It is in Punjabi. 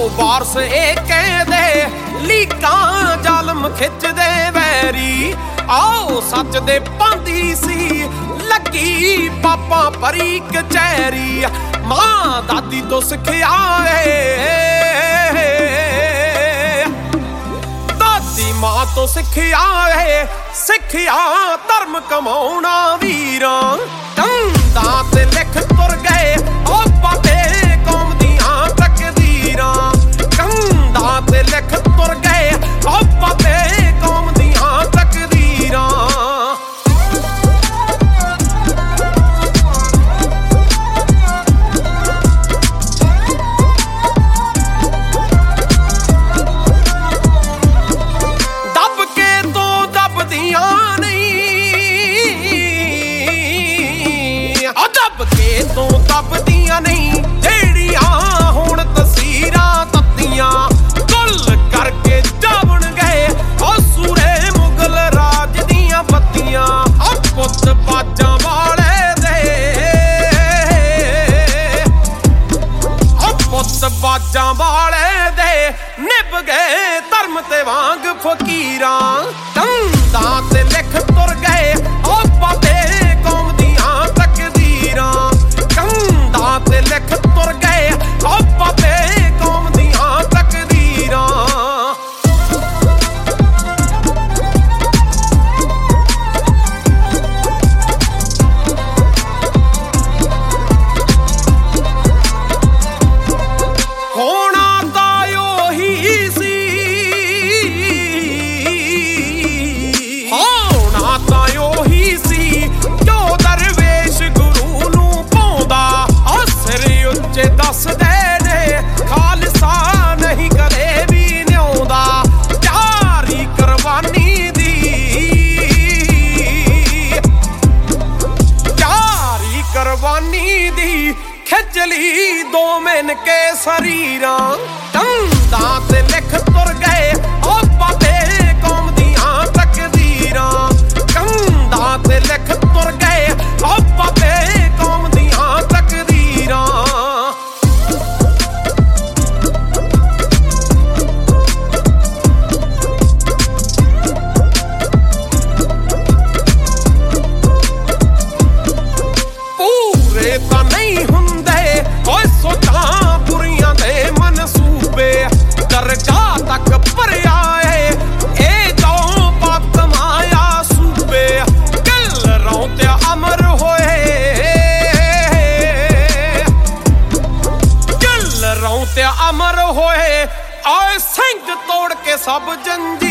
ਵਾਰਸ ਇਹ ਕਹਿੰਦੇ ਲੀਕਾਂ ਜ਼ਾਲਮ ਖਿੱਚਦੇ ਵੈਰੀ। ਆਓ ਸੱਚ ਦੇ ਪਾਂਦੀ ਸੀ ਲੱਗੀ ਪਾਪਾ ਪਰੀ ਕਚਹਿਰੀ। ਮਾਂ ਦਾਦੀ ਤੋਂ ਸਿੱਖਿਆ ਦਾਦੀ ਮਾਂ ਤੋਂ ਸਿੱਖਿਆ ਸਿੱਖਿਆ ਧਰਮ ਕਮਾਉਣਾ ਵੀਰਾਂ। ਕੰਧਾਂ ਤੇ ਲਿਖ ਤੁਰ ਗਏ ਉਹ ਬਾਬੇ ਕੌਮ ਦੀਆਂ ਤਕਦੀਰਾਂ। ਕੰਧਾਂ ਤੇ ਲਿਖ ਤੁਰ ਗਏ ਉਹ ਬਾਬੇ ਕੌਮ ਦੀਆਂ ਤਕਦੀਰਾਂ। ਦੱਬ ਕੇ ਤੋਂ ਦੱਬਦੀਆਂ ਤੋਂ ਦੱਬਦੀਆਂ ਨਹੀਂ ਜਿਹੜੀਆਂ ਹੁਣ ਤਸਵੀਰਾਂ ਤੱਤੀਆਂ। ਗੁੱਲ ਕਰਕੇ ਜਾਵਣ ਗਏ ਉਹ ਸੂਰੇ ਮੁਗਲ ਰਾਜ ਦੀਆਂ ਬੱਤੀਆਂ। ਉਹ ਪੁੱਤ ਬਾਜਾਂ ਵਾਲੇ ਦੇ ਉਹ ਪੁੱਤ ਬਾਜਾਂ ਵਾਲੇ ਦੇ ਨਿਭ ਗਏ ਧਰਮ ਤੇ ਵਾਂਗ ਫਕੀਰਾਂ। ਕੰਧਾਂ ਤੇ ਲਿਖ ਤੁਰ ਗਏ ਉਹ ਬਾਬੇ ਕੌਮ ਦੀਆਂ ਤਕਦੀਰਾਂ। ਕੰਧਾਂ ਤੇ ਲਿਖ ਤੁਰ ਗਏ ਉਹ ਬਾਬੇ ਕੌਮ ਦੀਆਂ ਤਕਦੀਰਾਂ। ਹੋਣਾ ਤਾਂ ਉਹੀ ਸੀ ਹੋਣਾ ਤਾਂ ਉਹੀ ਸੀ ਜੋ ਦਰਵੇਸ਼ ਗੁਰੂ ਨੂੰ ਪਾਉਂਦਾ। ਉੱਚੇ ਦੱਸਦੇ ਨੇ ਖਾਲਸਾ ਨਹੀਂ ਕਦੇ ਵੀ ਨਿਆਉਂਦਾ। ਪਿਆਰੀ ਕੁਰਬਾਨੀ ਦੀ ਪਿਆਰੀ ਕੁਰਬਾਨੀ ਦੀ ਖਿੱਚ ਲਈ ਦੋ ਮਿੰਨ ਕੇ ਸਰੀਰਾਂ। ਕੰਧਾਂ ਤੇ ਲਿਖ ਤੁਰ ਗਏ ਉਹ ਬਾਬੇ ਕੌਮ ਦੀਆਂ ਤਕਦੀਰਾਂ। ਕੰਧਾਂ ਤੇ ਲਿਖ ਤੁਰ ਗਏ ਉਹ ਬਾਬੇ ਕੌਮ ਦੀਆਂ ਤਕਦੀਰਾਂ। ਪੂਰੇ ਤਾਂ ਨਹੀਂ ਹੁੰਦੇ ਓਏ ਸੋਚਾਂ ਬੁਰੀਆਂ ਦੇ ਮਨਸੂਬੇ। ਦਰਗਾਹ ਤੱਕ ਭਰਿਆ ਏ ਇਹ ਜੋ ਪਾਪ ਕਮਾਇਆ ਸੂਬੇ। ਦਿਲ ਰੋਂ ਤੇ ਅਮਰ ਹੋਏ ਦਿਲ ਰੋਂ ਤੇ ਅਮਰ ਹੋਏ। ਆਏ ਸਿੰਘ ਤੋੜ ਕੇ ਸਭ ਜੰਜੀ